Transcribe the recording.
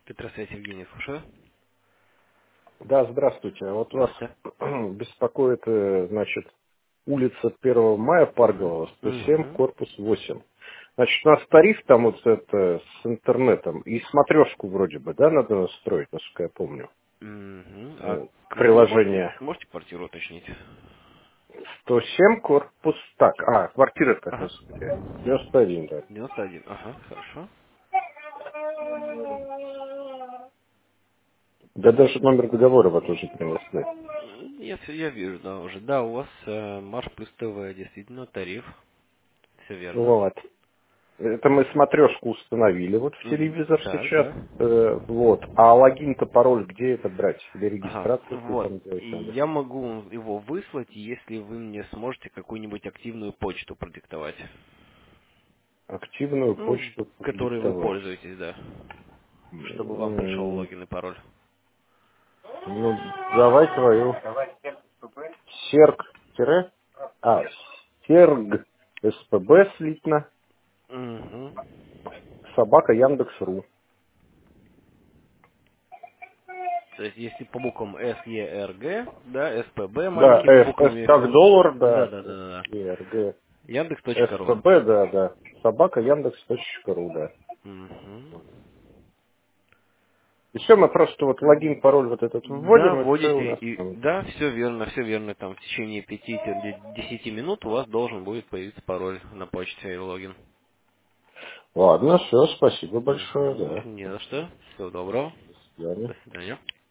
Петросвет Евгений, слушаю. Да, здравствуйте. Вот вас Здравствуйте. беспокоит, значит, улица 1 мая, Парголова, 107, Угу. корпус 8. Значит, у нас тариф там вот это с интернетом и смотрешку вроде бы, да, надо настроить, насколько я помню. Угу. А какую Приложение можете квартиру уточнить? 107, корпус... Так, квартира-то, Ага. господи, 91, да. 91. Ага, хорошо. Да даже номер договора вот уже принесли. Я вижу, да, уже. Да, у вас Марш плюс ТВ, действительно, тариф. Все верно. Вот. Это мы смотрешку установили вот в Угу. телевизор Так, сейчас. да. Вот. А логин-то, пароль где это брать? Или Ага, регистрацию какую вот. там И делать надо? я могу его выслать, если вы мне сможете какую-нибудь активную почту продиктовать. Активную Ну, почту которой вы продиктовать. пользуетесь, да. Чтобы вам пришел М, логин и пароль. Ну, давай твою. Серг, тире, Серг, СПБ слитно, Угу. собака Яндекс.ру. То есть, если по буквам СЕРГ, да, СПБ Да, маленькими С буквами, как доллар, да, да, да, да, да, да. СЕРГ, Яндекс.ру. СПБ, да, да, собака Яндекс.ру, да. Угу. И все, мы просто вот логин, пароль вот этот Да, вводим, и все у вводите, нас и там. да, все верно, там в течение 5-10 минут у вас должен будет появиться пароль на почте и логин. Ладно, все, спасибо большое, Угу. да. Не за что. Всего доброго. До свидания. До свидания.